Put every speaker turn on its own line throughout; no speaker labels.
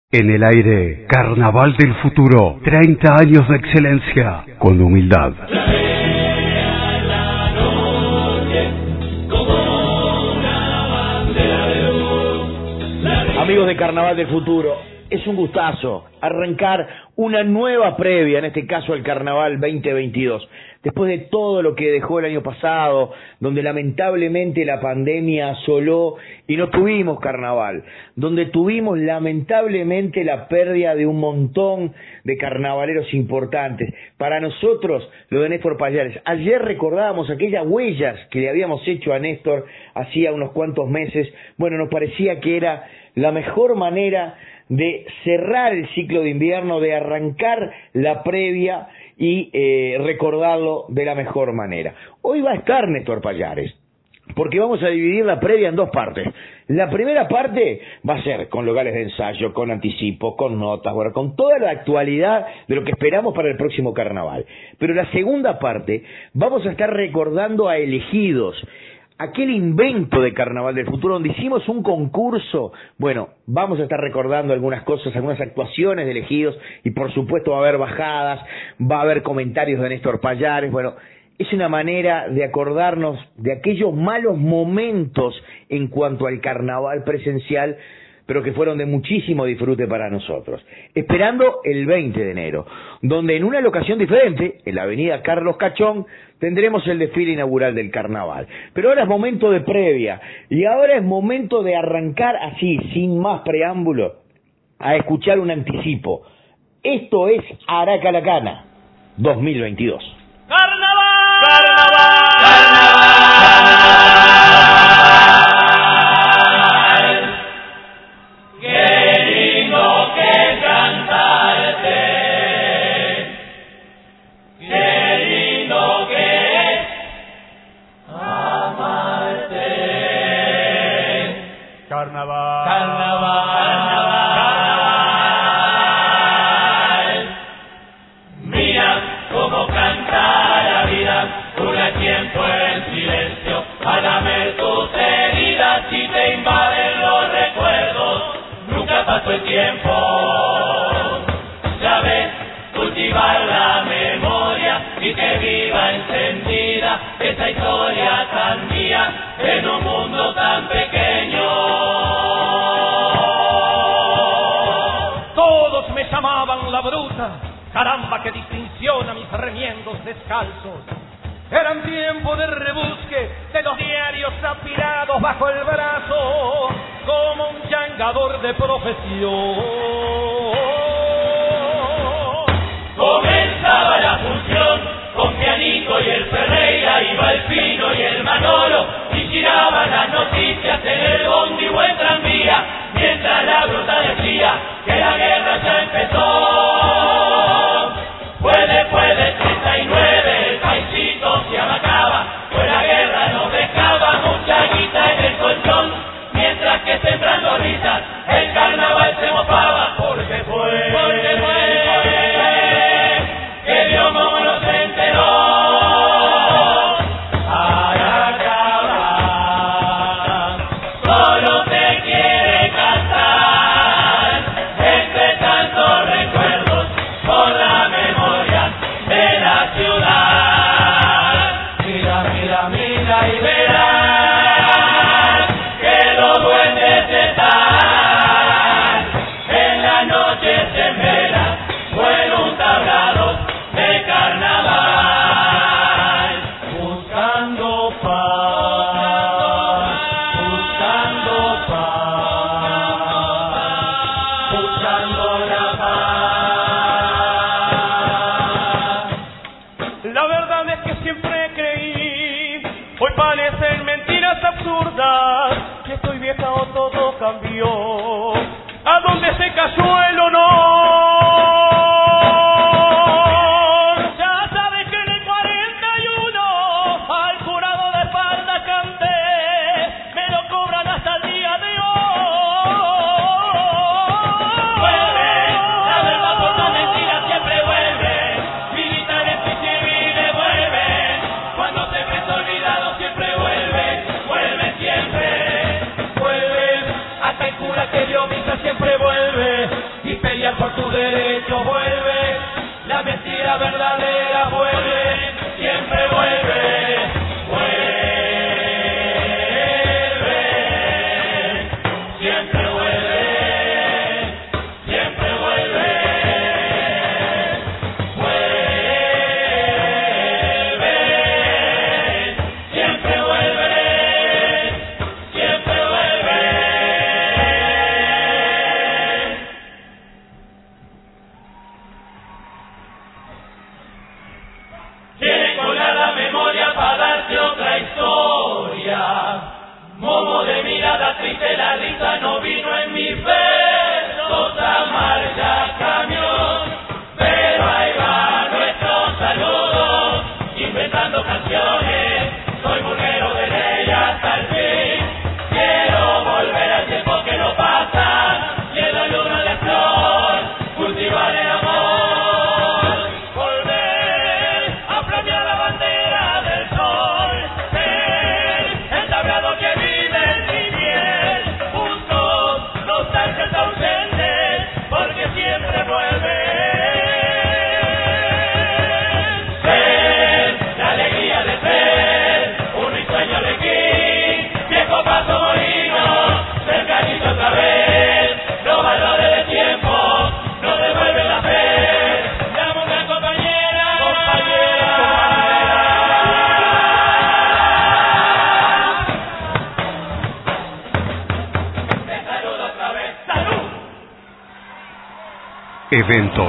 En el aire, Carnaval del Futuro, 30 años de excelencia, con humildad.
Amigos de Carnaval del Futuro, es un gustazo arrancar una nueva previa, en este caso el Carnaval 2022. Después de todo lo que dejó el año pasado, donde lamentablemente la pandemia asoló y no tuvimos carnaval, donde tuvimos lamentablemente la pérdida de un montón de carnavaleros importantes. Para nosotros, lo de Néstor Pallares. Ayer recordábamos aquellas huellas que le habíamos hecho a Néstor hacía unos cuantos meses. Bueno, nos parecía que era la mejor manera de cerrar el ciclo de invierno, de arrancar la previa y recordarlo de la mejor manera. Hoy va a estar Néstor Pallares, porque vamos a dividir la previa en dos partes. La primera parte va a ser con locales de ensayo, con anticipo, con notas, bueno, con toda la actualidad de lo que esperamos para el próximo carnaval. Pero la segunda parte vamos a estar recordando a elegidos, aquel invento de Carnaval del Futuro donde hicimos un concurso. Bueno, vamos a estar recordando algunas cosas, algunas actuaciones de elegidos, y por supuesto va a haber bajadas, va a haber comentarios de Néstor Pallares. Bueno, es una manera de acordarnos de aquellos malos momentos en cuanto al carnaval presencial, pero que fueron de muchísimo disfrute para nosotros. Esperando el 20 de enero, donde en una locación diferente, en la avenida Carlos Cachón, tendremos el desfile inaugural del carnaval. Pero ahora es momento de previa, y ahora es momento de arrancar así, sin más preámbulo, a escuchar un anticipo. Esto es Aracalacana 2022.
¡Carnaval!
¡Carnaval!
El tiempo, sabes cultivar la memoria y que viva encendida esa historia tan mía en un mundo tan pequeño. Todos me llamaban la bruta, caramba qué distinción a mis remiendos descalzos. Eran tiempo de rebusque de los diarios apilados bajo el brazo, como un changador de profesión. Comenzaba la función con pianito y el Ferreira, iba el Pino y el Manolo, y giraban las noticias en el bondi o el tranvía, mientras la bruta decía que la guerra ya empezó. Fue después del 39, el paisito se amacaba, pues la guerra nos dejaba mucha guita en el colchón, mientras que sembrando risas el carnaval se mofaba, porque fue que Dios como no se enteró. Aracaba solo te quiere cantar entre tantos recuerdos con la memoria de la ciudad. Mira, mira, mira y verás que los duendes están en las noches en vela o en un tablado de carnaval, buscando paz, buscando paz, buscando la paz. La verdad es que siempre creí, hoy parecen mentiras absurdas, que estoy vieja o todo cambió. ¿A dónde se cayó el honor? Ya sabes que en el 41 al jurado de espalda canté, me lo cobran hasta el día de hoy. Vuelve, la verdad por la mentira siempre vuelve, militares y civiles vuelven, cuando te ves olvidado siempre vuelve, vuelve siempre, vuelve, hasta el cura que dio misa siempre vuelve, la verdadera vuelve, siempre vuelve, vuelve, siempre vuelve, siempre vuelve, vuelve, siempre vuelve, siempre vuelve. Quieren colar la memoria para darte otra historia. Momo de mirada triste, la risa no vino en mis versos a marcha camión. Pero ahí va nuestro saludo, inventando canciones. Soy burguero de ley hasta el fin. Quiero volver al tiempo que no pasa, y en la luna de flor, cultivar el amor. Volver a flamear la bandera del sol, ser el tablado que vive en mi piel. Juntos, nostalgias ausentes, porque siempre vuelve. Ser la alegría de ser un risueño de aquí, viejo paso molino, cercanito otra vez. Los valores del tiempo no devuelven la fe. Llamo una compañera, compañera. Te saludo otra vez. ¡Salud!
Eventos.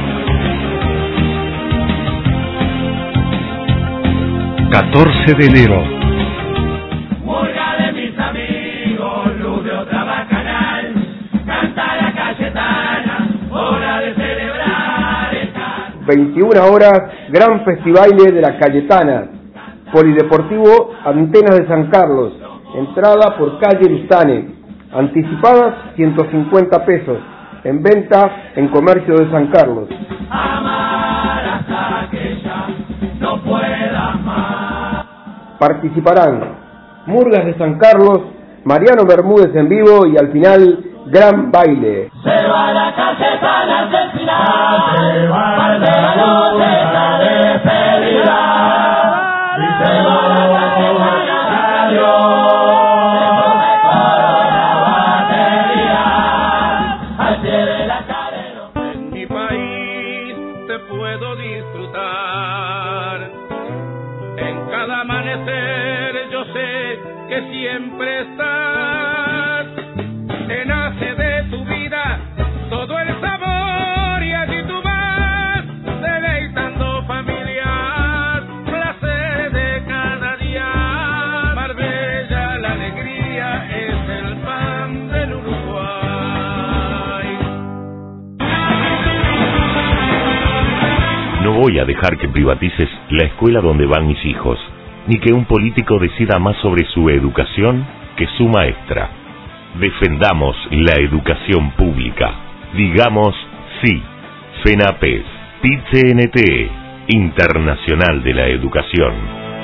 ...14 de enero...
Murga de mis amigos, luz de otra bacanal, canta la Cayetana, hora de celebrar esta.
21 horas, gran festival de la Cayetana. Polideportivo Antenas de San Carlos. Entrada por calle Lustane. Anticipadas 150 pesos. En venta en Comercio de San Carlos.
Amar hasta que ya no pueda más.
Participarán Murgas de San Carlos, Mariano Bermúdez en vivo y al final gran baile.
Se va la Cayetana hacia el final, parte la noche la despedida. Y se va la Cayetana, adiós. La batería al pie de la cadena.
En mi país te puedo disfrutar. En cada amanecer yo sé que siempre estás. Te nace de tu vida todo el sabor y allí tú vas deleitando familias, placer de cada día. Marbella, la alegría es el pan del Uruguay.
No voy a dejar que privatices la escuela donde van mis hijos, ni que un político decida más sobre su educación que su maestra. Defendamos la educación pública. Digamos sí. FENAPES, PIT-CNT, Internacional de la Educación.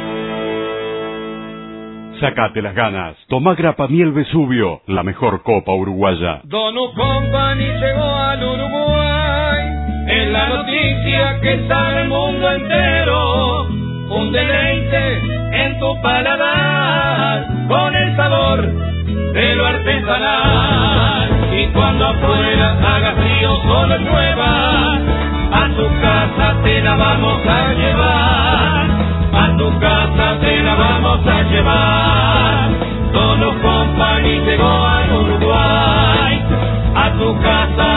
Sacate las ganas. Tomá Grapa Miel Vesubio, la mejor copa uruguaya.
Dono Company llegó al Uruguay, es la noticia que está en el mundo entero. Un deleite en tu paladar, con el sabor de lo artesanal. Y cuando afuera haga frío, solo llueva, a tu casa te la vamos a llevar. A tu casa te la vamos a llevar. Dono Company llegó al Uruguay, a tu casa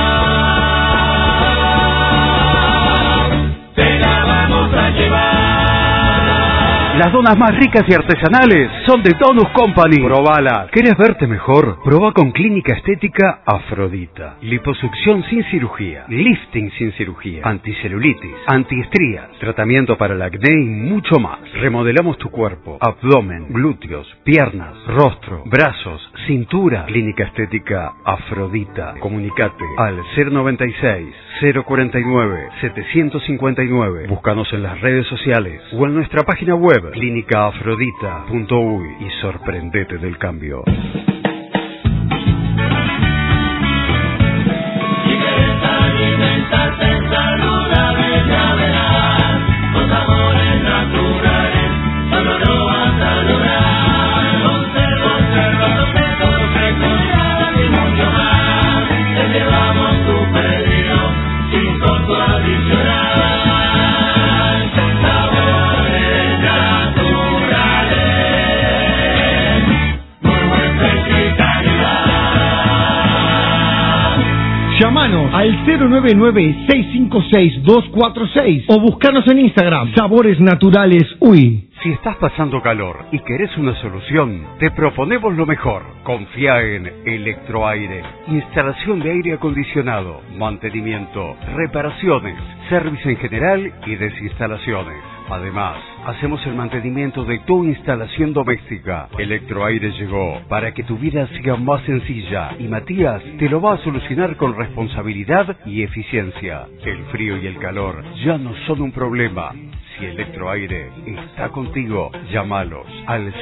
te la vamos a llevar.
Las donas más ricas y artesanales son de Donus Company. Probalas. ¿Querés verte mejor? Proba con Clínica Estética Afrodita. Liposucción sin cirugía, lifting sin cirugía, anticelulitis, antiestrías, tratamiento para el acné y mucho más. Remodelamos tu cuerpo, abdomen, glúteos, piernas, rostro, brazos, cintura. Clínica Estética Afrodita. Comunicate al 096 049 759. Búscanos en las redes sociales o en nuestra página web clínicaafrodita.uy y sorprendete del cambio.
Si quieres alimentarte en salud, la bella verás.
Llamanos al 099-656-246 o buscanos en Instagram, Sabores Naturales UI.
Si estás pasando calor y querés una solución, te proponemos lo mejor. Confía en Electroaire. Instalación de aire acondicionado, mantenimiento, reparaciones, servicio en general y desinstalaciones. Además, hacemos el mantenimiento de tu instalación doméstica. Electroaire llegó para que tu vida sea más sencilla y Matías te lo va a solucionar con responsabilidad y eficiencia. El frío y el calor ya no son un problema. Si Electroaire está contigo, llámalos al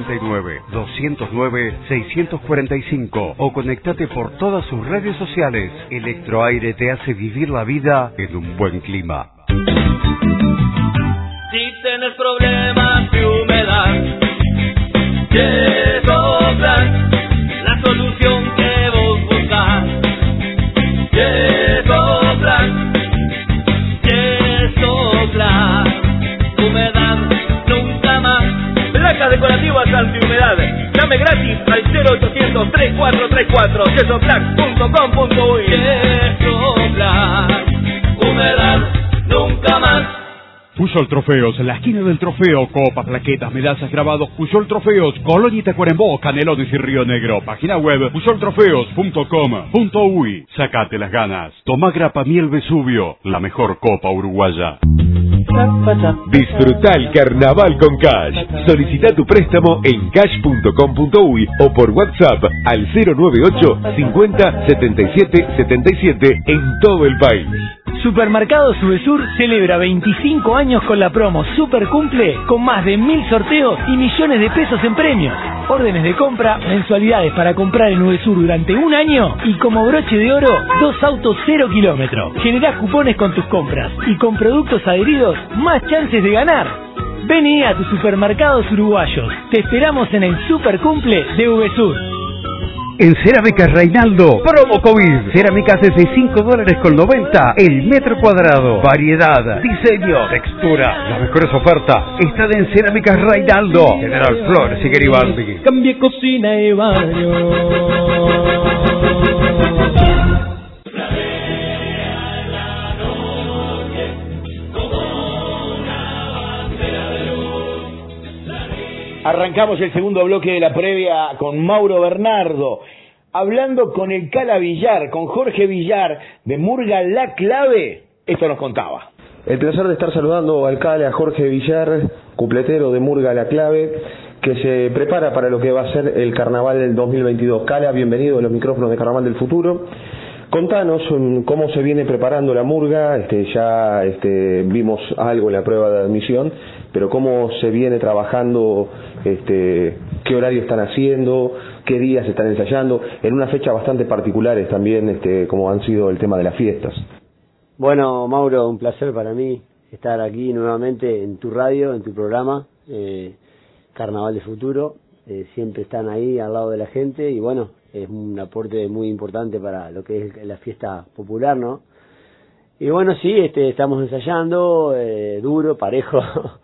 099-209-645 o conectate por todas sus redes sociales. Electroaire te hace vivir la vida en un buen clima.
Si tienes problemas de humedad, Yesoplan, la solución que vos buscás. Yesoplan, Yesoplan, humedad nunca más. Placas decorativas antihumedad, llame gratis al 0800-3434, yesoplan.com.uy. Yesoplan, humedad nunca más.
Puyol Trofeos, la esquina del trofeo, copas, plaquetas, medallas, grabados. Puyol Trofeos, Colonia y Tacuarembó, Canelones y Río Negro. Página web puyoltrofeos.com.uy. Sacate las ganas. Toma grapa miel Vesubio, la mejor copa uruguaya.
Disfruta el carnaval con Cash. Solicita tu préstamo en cash.com.uy o por WhatsApp al 098 50 77 77 en todo el país.
Supermercados Subesur celebra 25 años con la promo Super Cumple con más de 1000 sorteos y millones de pesos en premios. Órdenes de compra, mensualidades para comprar en Subesur durante un año y como broche de oro, 2 autos 0 kilómetros. Generás cupones con tus compras y con productos adheridos, más chances de ganar. Vení a tus supermercados uruguayos. Te esperamos en el Super Cumple de Subesur.
En Cerámicas Reinaldo, promo COVID. Cerámicas desde $5.90 el metro cuadrado. Variedad, diseño, textura. Las mejores ofertas están en Cerámicas Reinaldo. General Flores y Garibaldi.
Cambie cocina y baño.
Arrancamos el segundo bloque de la previa con Mauro Bernardo, hablando con el Cala Villar, con Jorge Villar de Murga La Clave. Esto nos contaba.
El placer de estar saludando al Cala, a Jorge Villar, cupletero de Murga La Clave, que se prepara para lo que va a ser el Carnaval del 2022. Cala, bienvenido a los micrófonos de Carnaval del Futuro. Contanos cómo se viene preparando la murga. Ya vimos algo en la prueba de admisión, pero cómo se viene trabajando, qué horario están haciendo, qué días están ensayando, en una fecha bastante particulares también, como han sido el tema de las fiestas.
Bueno, Mauro, un placer para mí estar aquí nuevamente en tu radio, en tu programa, Carnaval de Futuro. Siempre están ahí al lado de la gente y bueno, es un aporte muy importante para lo que es la fiesta popular, ¿no? Y bueno, sí, estamos ensayando, duro, parejo.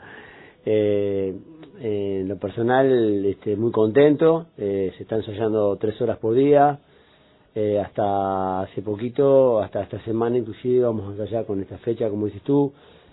En lo personal, muy contento. Se está ensayando 3 horas por día. Hasta hace poquito, hasta esta semana inclusive, vamos a ensayar con esta fecha, como dices tú,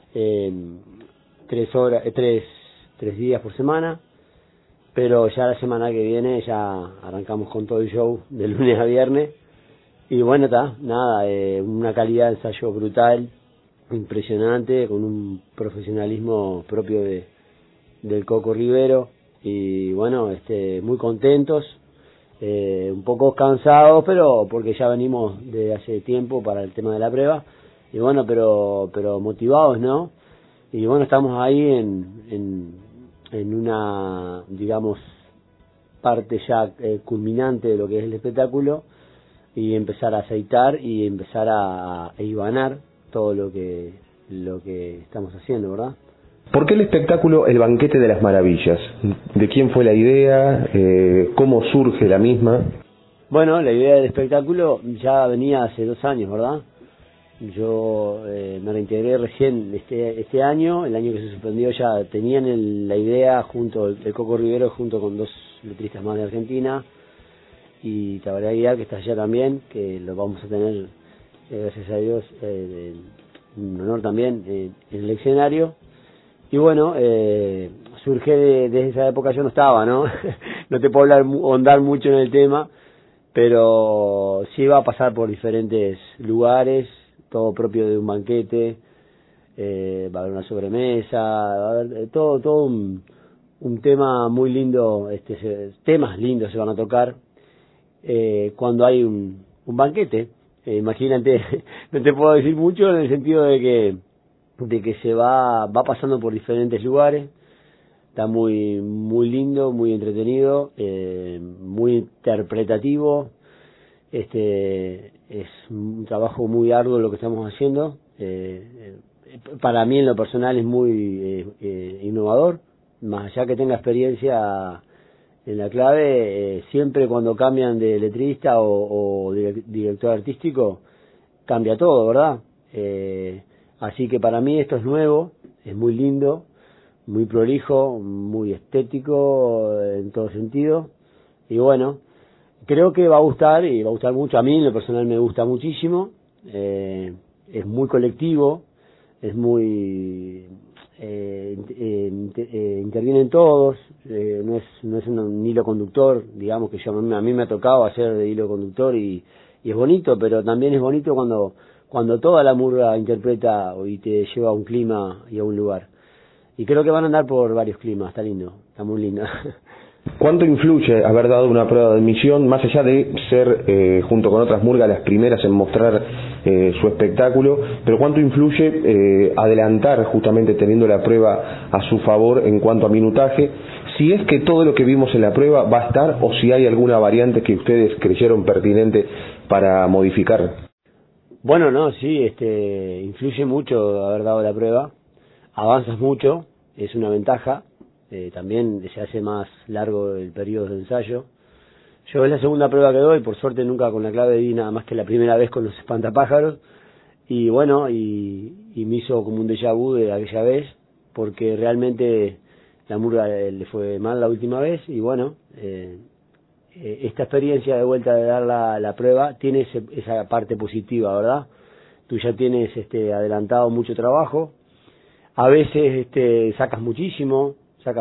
3 días por semana. Pero ya la semana que viene ya arrancamos con todo el show de lunes a viernes. Y bueno, una calidad de ensayo brutal, impresionante, con un profesionalismo propio del Coco Rivero. Y bueno, muy contentos, un poco cansados, pero porque ya venimos de hace tiempo para el tema de la prueba. Y bueno, pero motivados, ¿no? Y bueno, estamos ahí en una, digamos, parte ya culminante de lo que es el espectáculo y empezar a aceitar y empezar a hilvanar todo lo que estamos haciendo, ¿verdad?
¿Por qué el espectáculo El Banquete de las Maravillas? ¿De quién fue la idea? ¿Cómo surge la misma?
Bueno, la idea del espectáculo ya venía hace 2 años, ¿verdad? Yo me reintegré recién este año, el año que se suspendió ya tenían la idea junto el Coco Rivero junto con 2 letristas más de Argentina y Tabaré Aguiar, que está allá también, que lo vamos a tener gracias a Dios, un honor también en el escenario. Y bueno, surge desde esa época, yo no estaba, ¿no? No te puedo ahondar mucho en el tema, pero sí va a pasar por diferentes lugares, todo propio de un banquete, va a haber una sobremesa, va a haber todo un tema muy lindo, temas lindos se van a tocar cuando hay un banquete. Imagínate, no te puedo decir mucho en el sentido de que se va pasando por diferentes lugares. Está muy lindo, muy entretenido, muy interpretativo. Es un trabajo muy arduo lo que estamos haciendo. Para mí en lo personal es muy innovador, más allá que tenga experiencia en la clave, siempre cuando cambian de letrista o director artístico, cambia todo, ¿verdad? Así que para mí esto es nuevo, es muy lindo, muy prolijo, muy estético en todo sentido. Y bueno, creo que va a gustar, y va a gustar mucho. A mí en lo personal me gusta muchísimo. Es muy colectivo, es muy... intervienen todos, no es un hilo conductor, digamos, que a mí me ha tocado hacer de hilo conductor y es bonito, pero también es bonito cuando toda la murga interpreta y te lleva a un clima y a un lugar. Y creo que van a andar por varios climas, está lindo, está muy lindo.
¿Cuánto influye haber dado una prueba de admisión, más allá de ser, junto con otras murgas, las primeras en mostrar su espectáculo, pero cuánto influye adelantar, justamente teniendo la prueba a su favor en cuanto a minutaje, si es que todo lo que vimos en la prueba va a estar o si hay alguna variante que ustedes creyeron pertinente para modificar?
Bueno, no, sí, influye mucho haber dado la prueba, avanzas mucho, es una ventaja. También se hace más largo el periodo de ensayo. Yo es la segunda prueba que doy, por suerte nunca con la clave di nada más que la primera vez con los espantapájaros, y bueno, y me hizo como un déjà vu de aquella vez, porque realmente la murga le fue mal la última vez, y bueno, esta experiencia de vuelta de dar la prueba tiene esa parte positiva, ¿verdad? Tú ya tienes adelantado mucho trabajo, a veces sacas muchísimo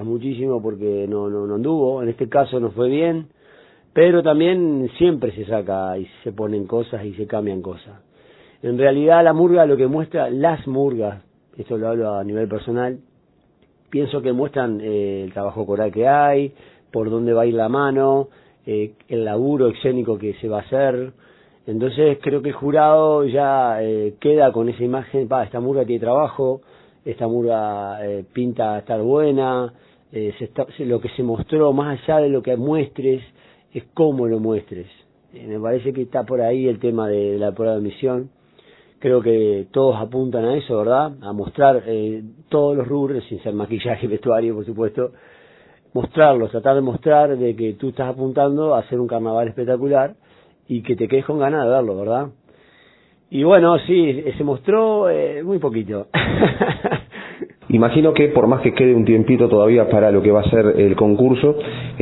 porque no anduvo, en este caso no fue bien, pero también siempre se saca y se ponen cosas y se cambian cosas. En realidad la murga lo que muestra, las murgas, esto lo hablo a nivel personal, pienso que muestran el trabajo coral que hay, por dónde va a ir la mano, el laburo escénico que se va a hacer. Entonces creo que el jurado ya queda con esa imagen, esta murga tiene trabajo, esta murga pinta estar buena, lo que se mostró, más allá de lo que muestres, es cómo lo muestres. Me parece que está por ahí el tema de la prueba de admisión. Creo que todos apuntan a eso, ¿verdad? A mostrar todos los rubros, sin ser maquillaje y vestuario, por supuesto. Mostrarlos, tratar de mostrar de que tú estás apuntando a hacer un carnaval espectacular y que te quedes con ganas de verlo, ¿verdad? Y bueno, sí, se mostró muy poquito.
Imagino que por más que quede un tiempito todavía para lo que va a ser el concurso,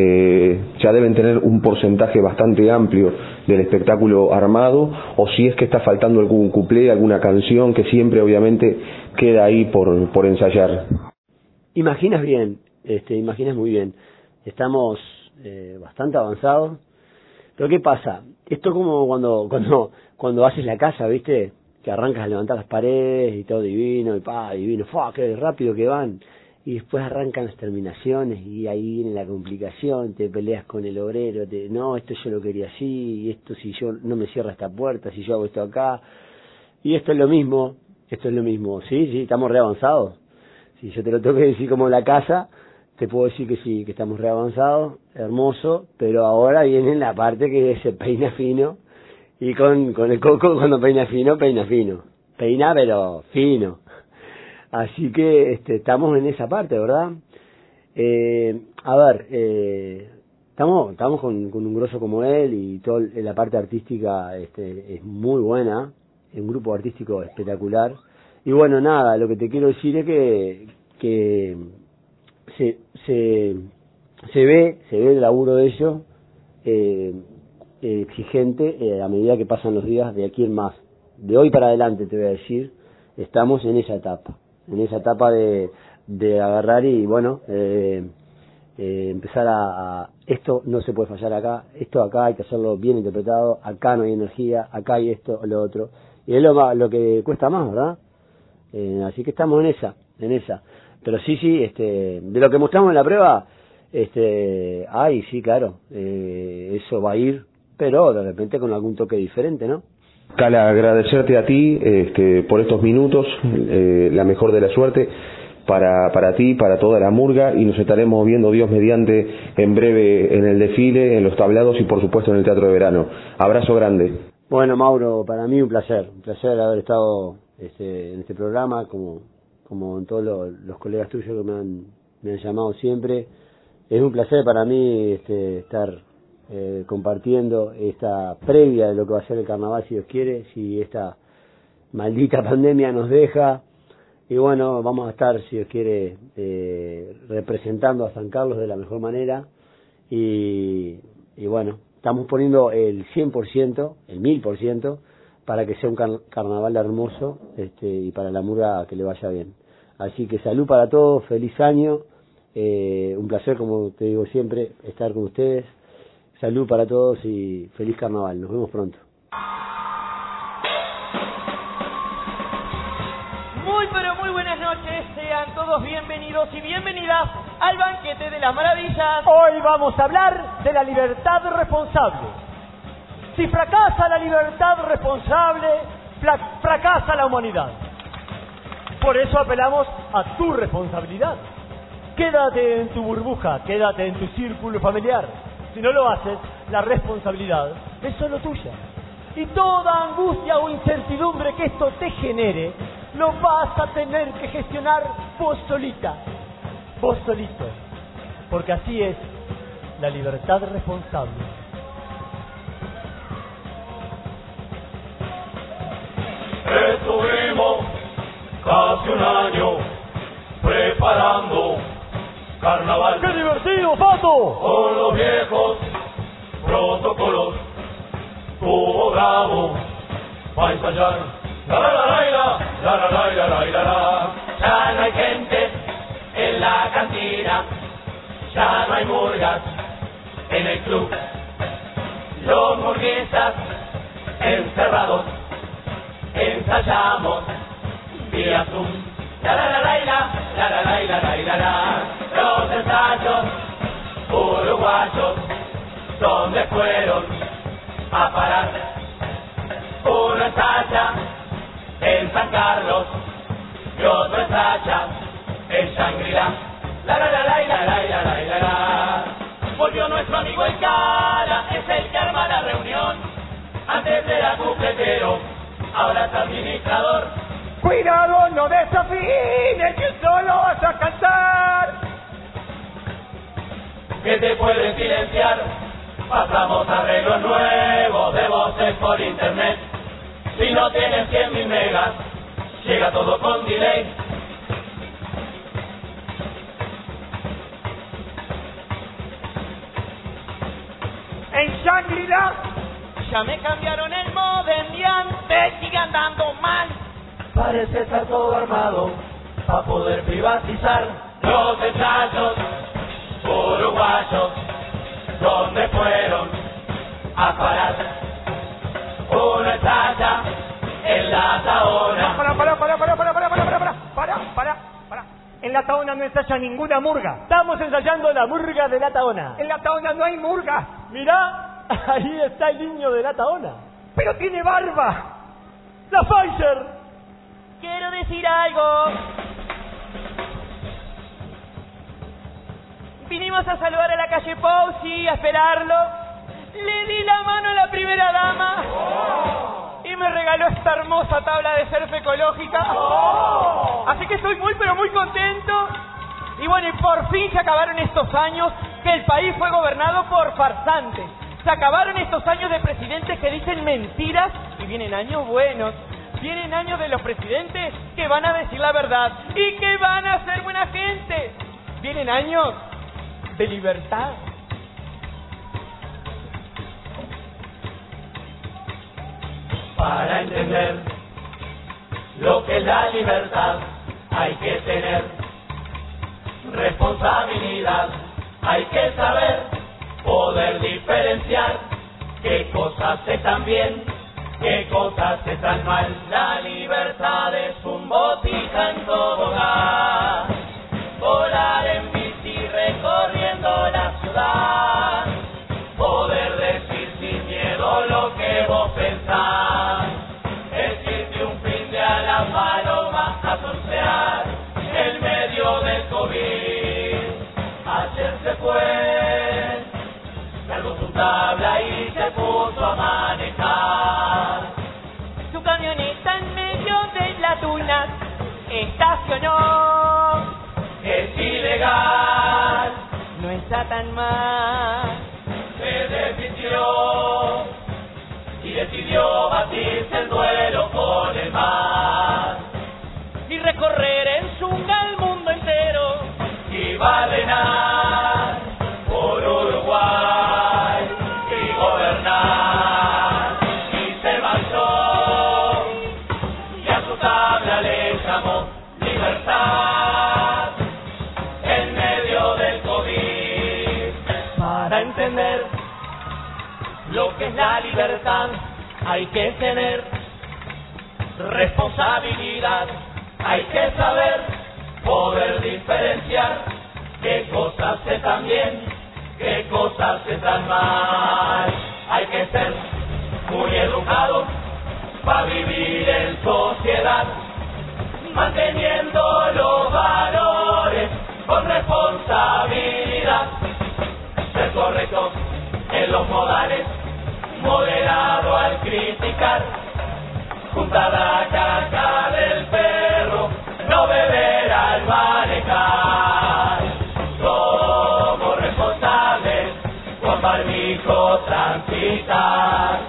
ya deben tener un porcentaje bastante amplio del espectáculo armado, o si es que está faltando algún cuplé, alguna canción que siempre obviamente queda ahí por ensayar.
Imaginas bien, imaginas muy bien. Estamos bastante avanzados. Pero ¿qué pasa? Esto es como cuando haces la casa, ¿viste? Que arrancas a levantar las paredes y todo divino, divino, qué rápido que van. Y después arrancan las terminaciones y ahí viene la complicación, te peleas con el obrero, no, esto yo lo quería así, y esto si yo no me cierra esta puerta, si yo hago esto acá. Y esto es lo mismo, sí, estamos re avanzados. Si yo te lo tengo que decir como la casa, te puedo decir que sí, que estamos re avanzados, hermoso, pero ahora viene la parte que se peina fino. Y con el coco, cuando peina fino. Peina pero fino. Así que estamos en esa parte, ¿verdad? Estamos con un grosso como él, y toda la parte artística es muy buena, es un grupo artístico espectacular. Y bueno, nada, lo que te quiero decir es que se ve el laburo de ellos, exigente a medida que pasan los días de aquí en más, de hoy para adelante te voy a decir, estamos en esa etapa de agarrar y bueno, empezar a esto no se puede fallar acá, esto acá hay que hacerlo bien interpretado, acá no hay energía, acá hay esto o lo otro, y es lo que cuesta más, ¿verdad? Así que estamos en esa, pero sí, de lo que mostramos en la prueba, sí, claro, eso va a ir, pero de repente con algún toque diferente, ¿no?
Cala, agradecerte a ti por estos minutos, la mejor de la suerte para ti, para toda la murga, y nos estaremos viendo, Dios mediante, en breve en el desfile, en los tablados y por supuesto en el Teatro de Verano. Abrazo grande.
Bueno, Mauro, para mí un placer haber estado en este programa, como en todos los colegas tuyos que me han llamado siempre. Es un placer para mí estar compartiendo esta previa de lo que va a ser el carnaval, si Dios quiere, si esta maldita pandemia nos deja. Y bueno, vamos a estar, si Dios quiere, representando a San Carlos de la mejor manera. Y bueno, estamos poniendo el 100%, el 1000%, para que sea un carnaval hermoso y para la murga que le vaya bien. Así que salud para todos, feliz año, un placer, como te digo siempre, estar con ustedes. Salud para todos y feliz carnaval, nos vemos pronto.
Muy buenas noches, sean todos bienvenidos y bienvenidas al Banquete de las Maravillas.
Hoy vamos a hablar de la libertad responsable. Si fracasa la libertad responsable, fracasa la humanidad. Por eso apelamos a tu responsabilidad. Quédate en tu burbuja, quédate en tu círculo familiar. Si no lo haces, la responsabilidad es solo tuya. Y toda angustia o incertidumbre que esto te genere, lo vas a tener que gestionar vos solita, vos solito. Porque así es la libertad responsable.
Estuvimos casi un año preparando carnaval.
¡Qué divertido, Pato!
Con los viejos protocolos, tuvo bravo para ensayar. La la la la la la la la la la la. Ya no hay gente en la cantina, ya no hay murgas en el club. Los murguistas encerrados ensayamos vía Zoom. La la la la la la la la la la. Los ensayos uruguayos, ¿dónde fueron a parar? Uno ensaya en San Carlos y otro ensaya en Shangri-La. La la la la la la la la la. Volvió nuestro amigo el Cala, es el que arma la reunión. Antes era cupletero, ahora es administrador.
Cuidado, no desafines, que solo vas a cantar.
Que te pueden silenciar. Pasamos arreglos nuevos de voces por internet. Si no tienes 100.000 megas, llega todo con delay.
En Shangri-La
ya me cambiaron el modem y antes sigue andando mal.
Parece estar todo armado para poder privatizar los ensayos uruguayos. ¿Dónde fueron a parar? Uno ensaya en la Tahona.
Para. En la Tahona no ensaya ninguna murga. Estamos ensayando la murga de la Tahona. En la Tahona no hay murga. Mirá, ahí está el niño de la Tahona. Pero tiene barba. La Pfizer.
Quiero decir algo. Vinimos a saludar a la calle Pousi, a esperarlo. Le di la mano a la primera dama y me regaló esta hermosa tabla de surf ecológica. Así que estoy muy pero muy contento. Y bueno, y por fin se acabaron estos años que el país fue gobernado por farsantes. Se acabaron estos años de presidentes que dicen mentiras y vienen años buenos. Vienen años de los presidentes que van a decir la verdad y que van a ser buena gente. Vienen años de libertad.
Para entender lo que es la libertad hay que tener responsabilidad, hay que saber poder diferenciar qué cosas están bien, qué cosas están mal. La libertad es un botija en tobogán, volar en bici recorriendo la ciudad, poder decir sin miedo lo que vos pensás, decirte un fin de a la paloma a sortear en medio del COVID. Ayer se fue, cargó su tabla y se puso a manejar.
Su camioneta en medio de las dunas estacionó.
Es ilegal,
no está tan mal.
se desvistió y decidió batirse el duelo con el mar.
Y recorrer en zunga el mundo entero.
Y va a reinar por Uruguay y gobernar. Y se marchó y a su tabla le llamó libertad en medio del COVID. Para entender lo que es la libertad hay que tener responsabilidad, hay que saber poder diferenciar qué cosas están bien, qué cosas están mal. Hay que ser muy educado para vivir en sociedad, manteniendo los valores con responsabilidad, ser correctos en los modales, moderado al criticar, juntar la caca del perro, no beber al manejar. Somos responsables, con barbijo transitar.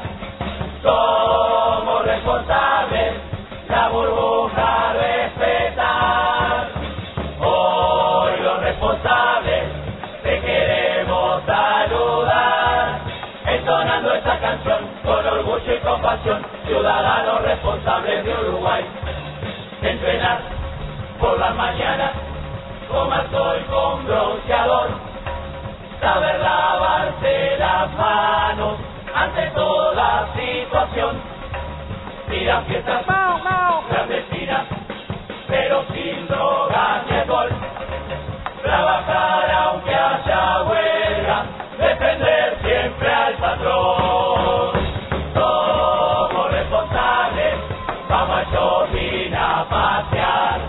Somos responsables, la burbuja respetar. Hoy los responsables te queremos saludar, entonando esta canción con orgullo y compasión. Ciudadanos responsables de Uruguay, entrenar por la mañana, tomar sol con bronceador, saber lavarse las manos ante toda situación. Ir a fiestas clandestinas, pero sin drogas ni alcohol, trabajar aunque haya huelga, defender siempre al patrón. Somos responsables, vamos al shopping a pasear.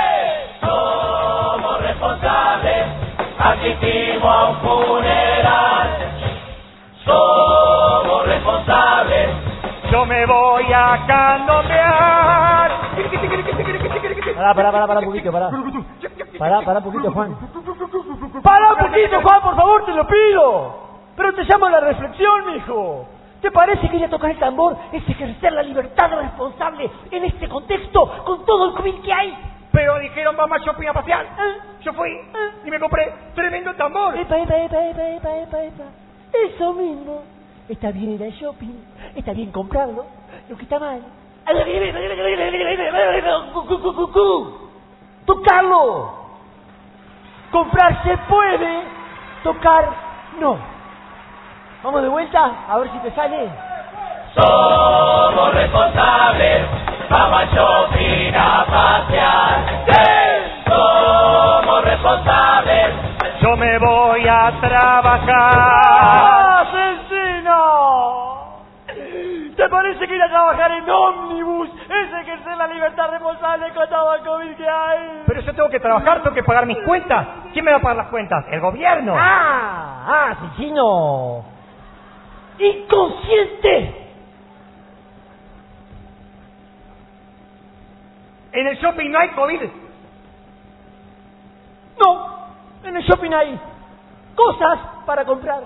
Somos responsables, asistimos a un funeral. Somos responsables, yo me voy a candombear.
Pará un poquito, pará. Pará un poquito, Juan.
¡Para un poquito, Juan, por favor, te lo pido! Pero te llamo a la reflexión, mijo. ¿Te parece que ir a tocar el tambor es ejercer la libertad responsable en este contexto con todo el COVID que hay?
Pero dijeron vamos a shopping a pasear. Yo fui y me compré tremendo tambor.
Epa. Eso mismo. Está bien ir al shopping, está bien comprarlo. Lo que está mal, tocarlo. Comprar se puede, tocar no. Vamos de vuelta, a ver si te sale.
Somos responsables, vamos al shopping a pasear. Somos responsables, yo me voy a trabajar.
¡Asesino! ¿Te parece que ir a trabajar en ómnibus es ejercer la libertad responsable con todo el COVID que hay?
Pero yo tengo que trabajar, tengo que pagar mis cuentas. ¿Quién me va a pagar las cuentas? ¿El gobierno?
¡Asesino! ¡Inconsciente!
¿En el shopping no hay COVID?
No, en el shopping hay cosas para comprar.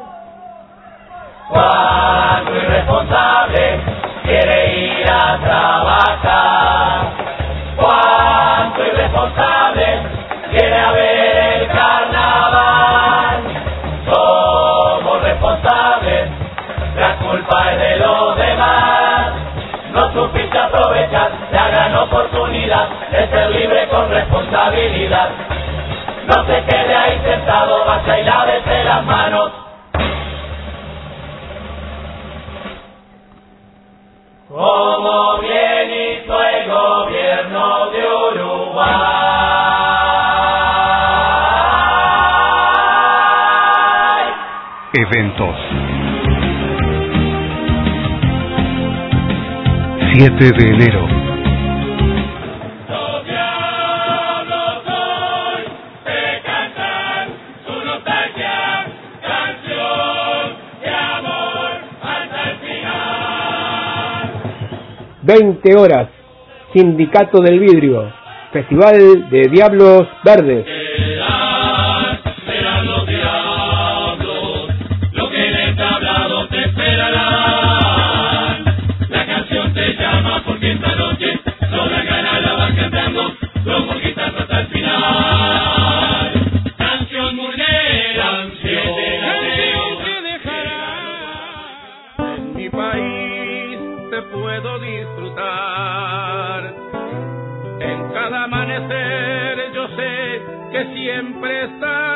Cuando irresponsable quiere ir a trabajar, cuánto irresponsable quiere a ver el carnaval. Somos responsables, la culpa es de los demás, no tranquilidad. No se quede ahí sentado, vaya y lávese las manos. Como bien hizo el gobierno de Uruguay.
Eventos. 7 de enero.
Los diablos hoy te cantan su nostalgia, canción de amor hasta el final.
20 horas. Sindicato del Vidrio. Festival de Diablos Verdes.
Serán los diablos, lo que en el tablado te esperarán. La canción te llama porque esta noche sola gana la van cantando los murguitas hasta el final. Canción murguera, canción que dejará.
En mi país te puedo disfrutar. En cada amanecer yo sé que siempre estás.